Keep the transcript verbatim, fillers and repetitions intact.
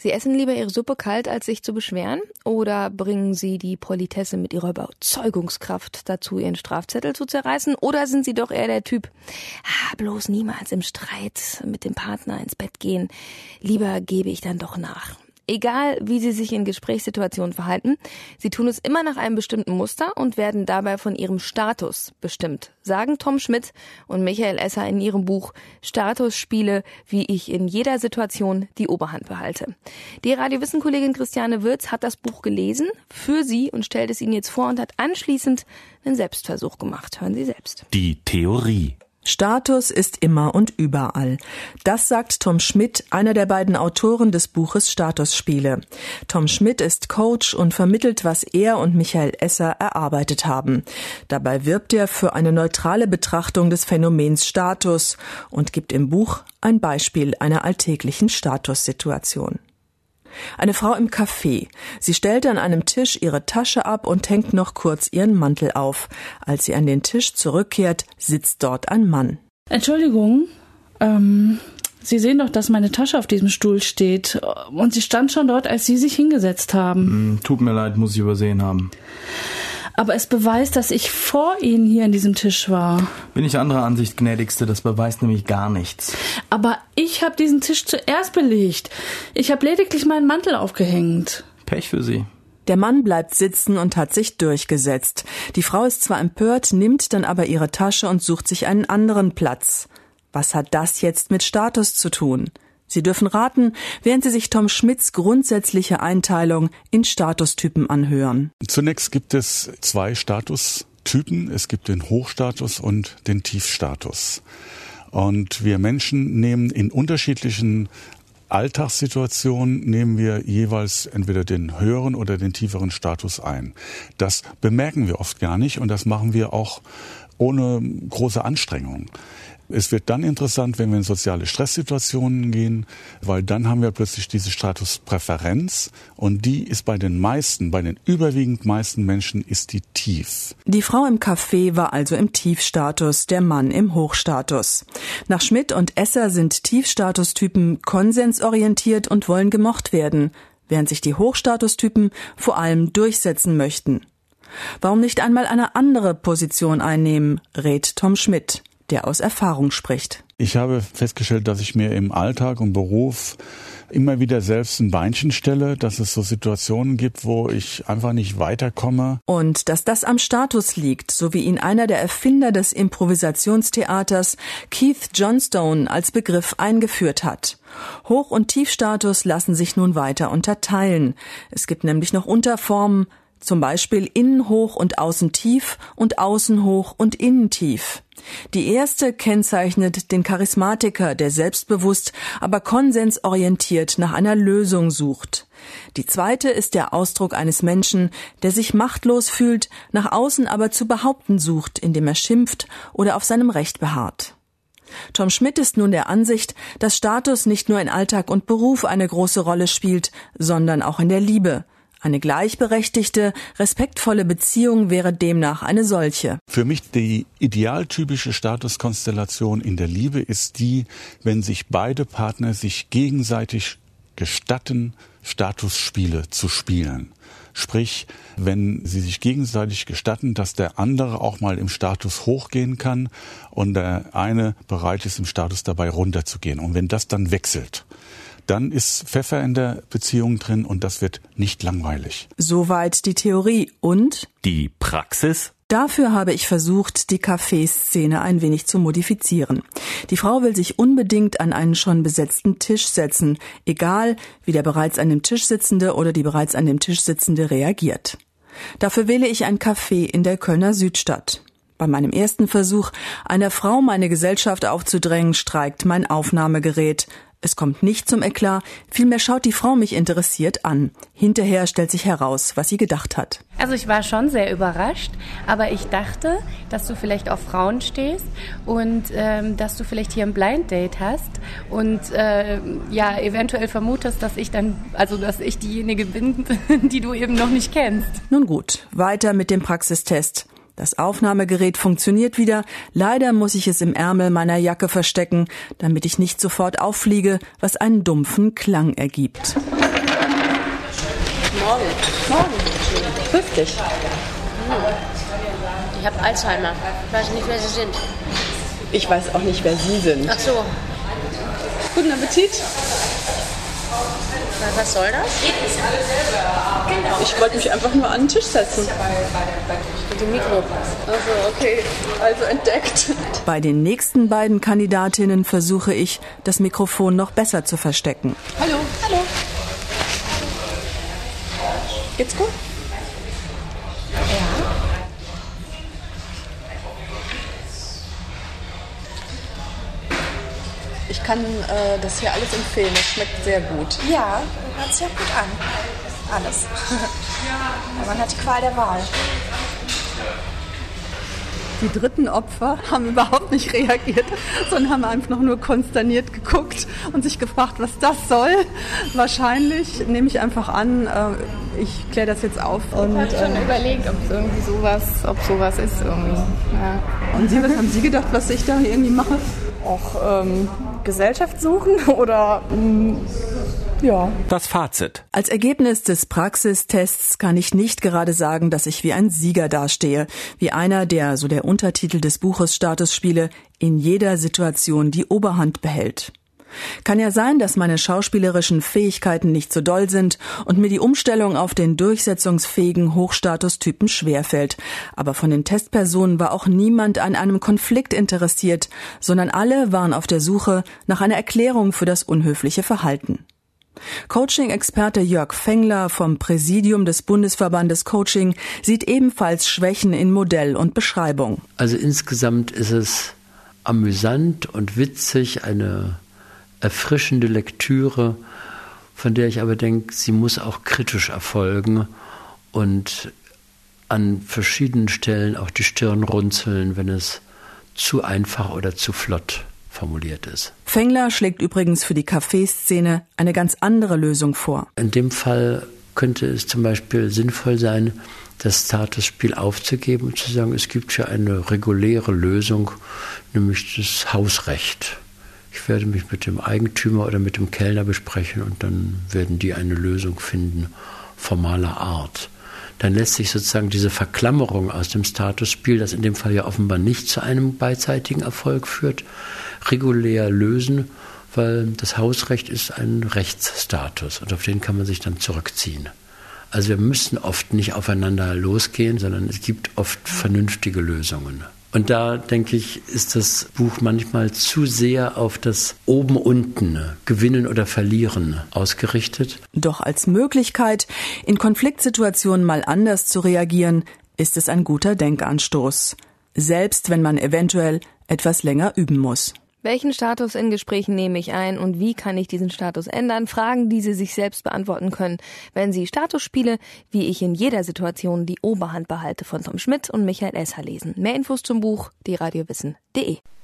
Sie essen lieber ihre Suppe kalt, als sich zu beschweren? Oder bringen Sie die Politesse mit ihrer Überzeugungskraft dazu, ihren Strafzettel zu zerreißen? Oder sind Sie doch eher der Typ, ah, bloß niemals im Streit mit dem Partner ins Bett gehen, lieber gebe ich dann doch nach? Egal, wie Sie sich in Gesprächssituationen verhalten, Sie tun es immer nach einem bestimmten Muster und werden dabei von Ihrem Status bestimmt, sagen Tom Schmidt und Michael Esser in ihrem Buch Statusspiele, wie ich in jeder Situation die Oberhand behalte. Die Radiowissen-Kollegin Christiane Würz hat das Buch gelesen für Sie und stellt es Ihnen jetzt vor und hat anschließend einen Selbstversuch gemacht. Hören Sie selbst. Die Theorie. Status ist immer und überall. Das sagt Tom Schmidt, einer der beiden Autoren des Buches Statusspiele. Tom Schmidt ist Coach und vermittelt, was er und Michael Esser erarbeitet haben. Dabei wirbt er für eine neutrale Betrachtung des Phänomens Status und gibt im Buch ein Beispiel einer alltäglichen Statussituation. Eine Frau im Café. Sie stellt an einem Tisch ihre Tasche ab und hängt noch kurz ihren Mantel auf. Als sie an den Tisch zurückkehrt, sitzt dort ein Mann. Entschuldigung, ähm, Sie sehen doch, dass meine Tasche auf diesem Stuhl steht. Und sie stand schon dort, als Sie sich hingesetzt haben. Tut mir leid, muss ich übersehen haben. Aber es beweist, dass ich vor Ihnen hier an diesem Tisch war. Bin ich anderer Ansicht, gnädigste, das beweist nämlich gar nichts. Aber ich habe diesen Tisch zuerst belegt. Ich habe lediglich meinen Mantel aufgehängt. Pech für Sie. Der Mann bleibt sitzen und hat sich durchgesetzt. Die Frau ist zwar empört, nimmt dann aber ihre Tasche und sucht sich einen anderen Platz. Was hat das jetzt mit Status zu tun? Sie dürfen raten, während Sie sich Tom Schmidts grundsätzliche Einteilung in Statustypen anhören. Zunächst gibt es zwei Statustypen. Es gibt den Hochstatus und den Tiefstatus. Und wir Menschen nehmen in unterschiedlichen Alltagssituationen nehmen wir jeweils entweder den höheren oder den tieferen Status ein. Das bemerken wir oft gar nicht und das machen wir auch ohne große Anstrengung. Es wird dann interessant, wenn wir in soziale Stresssituationen gehen, weil dann haben wir plötzlich diese Statuspräferenz und die ist bei den meisten, bei den überwiegend meisten Menschen ist die tief. Die Frau im Café war also im Tiefstatus, der Mann im Hochstatus. Nach Schmidt und Esser sind Tiefstatustypen konsensorientiert und wollen gemocht werden, während sich die Hochstatustypen vor allem durchsetzen möchten. Warum nicht einmal eine andere Position einnehmen, rät Tom Schmidt, der aus Erfahrung spricht. Ich habe festgestellt, dass ich mir im Alltag und Beruf immer wieder selbst ein Beinchen stelle, dass es so Situationen gibt, wo ich einfach nicht weiterkomme. Und dass das am Status liegt, so wie ihn einer der Erfinder des Improvisationstheaters, Keith Johnstone, als Begriff eingeführt hat. Hoch- und Tiefstatus lassen sich nun weiter unterteilen. Es gibt nämlich noch Unterformen, zum Beispiel innen hoch und außen tief und außen hoch und innen tief. Die erste kennzeichnet den Charismatiker, der selbstbewusst, aber konsensorientiert nach einer Lösung sucht. Die zweite ist der Ausdruck eines Menschen, der sich machtlos fühlt, nach außen aber zu behaupten sucht, indem er schimpft oder auf seinem Recht beharrt. Tom Schmidt ist nun der Ansicht, dass Status nicht nur in Alltag und Beruf eine große Rolle spielt, sondern auch in der Liebe. Eine gleichberechtigte, respektvolle Beziehung wäre demnach eine solche. Für mich die idealtypische Statuskonstellation in der Liebe ist die, wenn sich beide Partner sich gegenseitig gestatten, Statusspiele zu spielen. Sprich, wenn sie sich gegenseitig gestatten, dass der andere auch mal im Status hochgehen kann und der eine bereit ist, im Status dabei runterzugehen. Und wenn das dann wechselt, dann ist Pfeffer in der Beziehung drin und das wird nicht langweilig. Soweit die Theorie. Und? Die Praxis? Dafür habe ich versucht, die Kaffeeszene ein wenig zu modifizieren. Die Frau will sich unbedingt an einen schon besetzten Tisch setzen, egal wie der bereits an dem Tisch Sitzende oder die bereits an dem Tisch Sitzende reagiert. Dafür wähle ich ein Café in der Kölner Südstadt. Bei meinem ersten Versuch, einer Frau meine Gesellschaft aufzudrängen, streikt mein Aufnahmegerät. Es kommt nicht zum Eklat, vielmehr schaut die Frau mich interessiert an. Hinterher stellt sich heraus, was sie gedacht hat. Also ich war schon sehr überrascht, aber ich dachte, dass du vielleicht auf Frauen stehst und ähm, dass du vielleicht hier ein Blind Date hast und äh, ja eventuell vermutest, dass ich dann, also dass ich diejenige bin, die du eben noch nicht kennst. Nun gut, weiter mit dem Praxistest. Das Aufnahmegerät funktioniert wieder. Leider muss ich es im Ärmel meiner Jacke verstecken, damit ich nicht sofort auffliege, was einen dumpfen Klang ergibt. Morgen. Morgen? Grüß dich. Ich habe Alzheimer. Ich weiß nicht, wer Sie sind. Ich weiß auch nicht, wer Sie sind. Ach so. Guten Appetit. Na, was soll das? Ich wollte mich einfach nur an den Tisch setzen. Mit dem Mikro. Also, okay. Also entdeckt. Bei den nächsten beiden Kandidatinnen versuche ich, das Mikrofon noch besser zu verstecken. Hallo. Hallo. Geht's gut? Ja. Ich kann äh, das hier alles empfehlen. Es schmeckt sehr gut. Ja, hört sich ja gut an. Alles. Ja, man hat die Qual der Wahl. Die dritten Opfer haben überhaupt nicht reagiert, sondern haben einfach noch nur konsterniert geguckt und sich gefragt, was das soll. Wahrscheinlich nehme ich einfach an, äh, ich kläre das jetzt auf. Und, ich habe schon äh, überlegt, ob es irgendwie sowas, ob sowas ist irgendwie. Ja. Und Sie, was haben Sie gedacht, was ich da irgendwie mache? Auch ähm, Gesellschaft suchen oder mh, ja. Das Fazit. Als Ergebnis des Praxistests kann ich nicht gerade sagen, dass ich wie ein Sieger dastehe, wie einer, der, so der Untertitel des Buches Statusspiele, in jeder Situation die Oberhand behält. Kann ja sein, dass meine schauspielerischen Fähigkeiten nicht so doll sind und mir die Umstellung auf den durchsetzungsfähigen Hochstatustypen schwerfällt. Aber von den Testpersonen war auch niemand an einem Konflikt interessiert, sondern alle waren auf der Suche nach einer Erklärung für das unhöfliche Verhalten. Coaching-Experte Jörg Fengler vom Präsidium des Bundesverbandes Coaching sieht ebenfalls Schwächen in Modell und Beschreibung. Also insgesamt ist es amüsant und witzig, eine erfrischende Lektüre, von der ich aber denke, sie muss auch kritisch erfolgen und an verschiedenen Stellen auch die Stirn runzeln, wenn es zu einfach oder zu flott formuliert ist. Fengler schlägt übrigens für die Café-Szene eine ganz andere Lösung vor. In dem Fall könnte es zum Beispiel sinnvoll sein, das Statusspiel aufzugeben und zu sagen, es gibt ja eine reguläre Lösung, nämlich das Hausrecht. Ich werde mich mit dem Eigentümer oder mit dem Kellner besprechen und dann werden die eine Lösung finden, formaler Art. Dann lässt sich sozusagen diese Verklammerung aus dem Statusspiel, das in dem Fall ja offenbar nicht zu einem beidseitigen Erfolg führt, regulär lösen, weil das Hausrecht ist ein Rechtsstatus und auf den kann man sich dann zurückziehen. Also wir müssen oft nicht aufeinander losgehen, sondern es gibt oft vernünftige Lösungen. Und da, denke ich, ist das Buch manchmal zu sehr auf das Oben-Unten, Gewinnen oder Verlieren ausgerichtet. Doch als Möglichkeit, in Konfliktsituationen mal anders zu reagieren, ist es ein guter Denkanstoß. Selbst wenn man eventuell etwas länger üben muss. Welchen Status in Gesprächen nehme ich ein und wie kann ich diesen Status ändern? Fragen, die Sie sich selbst beantworten können, wenn Sie Statusspiele, wie ich in jeder Situation die Oberhand behalte, von Tom Schmidt und Michael Esser lesen. Mehr Infos zum Buch, die radiowissen punkt de.